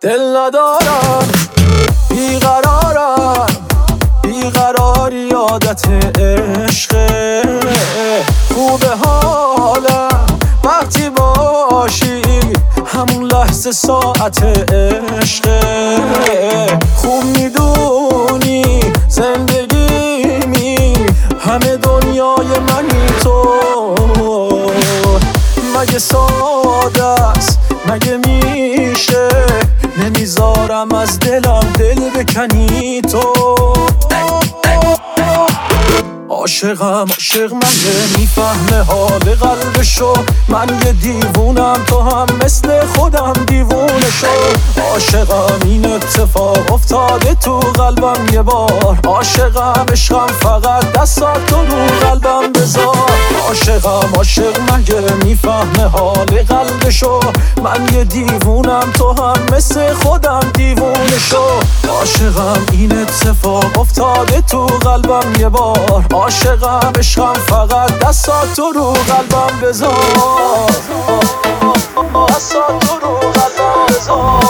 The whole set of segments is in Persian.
دل ندارم، بیقرارم، بیقراری عادت عشقه. خوبه حالم وقتی باشی، همون لحظه ساعت عشقه. خوب میدونی زندگیمی همه دنیای منی تو. مگه ساده است، مگه میشه نمیذارم از دلم دل بکنی تو. عاشقم عاشق مگه میفهمه حال قلبشو، من یه دیوونم تو هم مثل خودم دیوونه شو. عاشقم این اتفاق افتاده تو قلبم یه بار، عاشقم عشقم فقط دستات تو رو قلبم بذار. عاشقم عاشق مگه میفهمه حال قلبشو، من یه دیوونم تو هم مثل خودم دیوونه شو. عاشقم این اتفاق افتاده تو قلبم یه بار، عاشقم عشقم فقط دستات تو رو قلبم بذار. دستات تو رو قلبم بذار.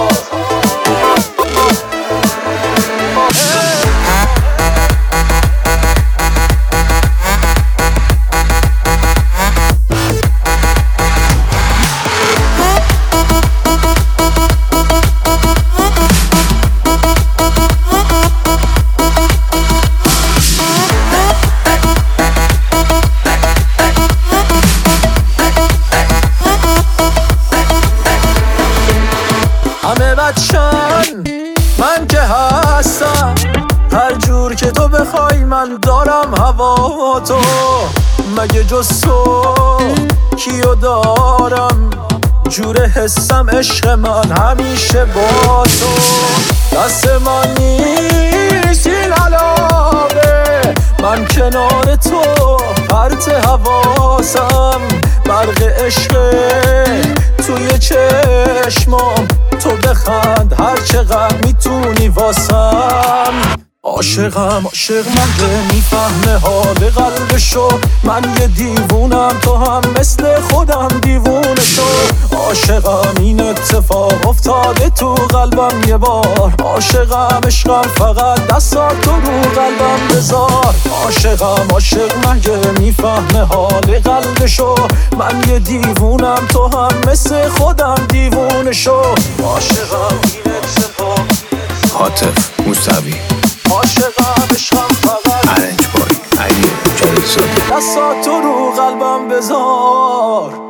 همه بچن من که هستم، هر جور که تو بخوای من دارم هوا تو. مگه جز تو کیو دارم، جور حسم عشق من همیشه با تو. دست من نیست این علاقه، من کنار تو پرت حواسم. برق عشقه توی چشمام، تو بخند هر چقدر میتونی واسم. عاشقم عاشق مگه میفهمه حال قلبشو، من یه دیوونم تو هم مثل خودم دیوونه شو. عاشقم این اتفاق افتاده تو قلبم یه بار، عاشقم عشقم فقط دستات تو رو قلبم بذار. عاشقم عاشق مگه میفهمه حال قلبشو، من یه دیوونم تو هم مثل خودم دیوونه شو. عاشقم این اتفاق. عاطف موسوی، عاشقم عشقم فقط ارنج بای علی جلیزاده. دستات تو رو قلبم بذار.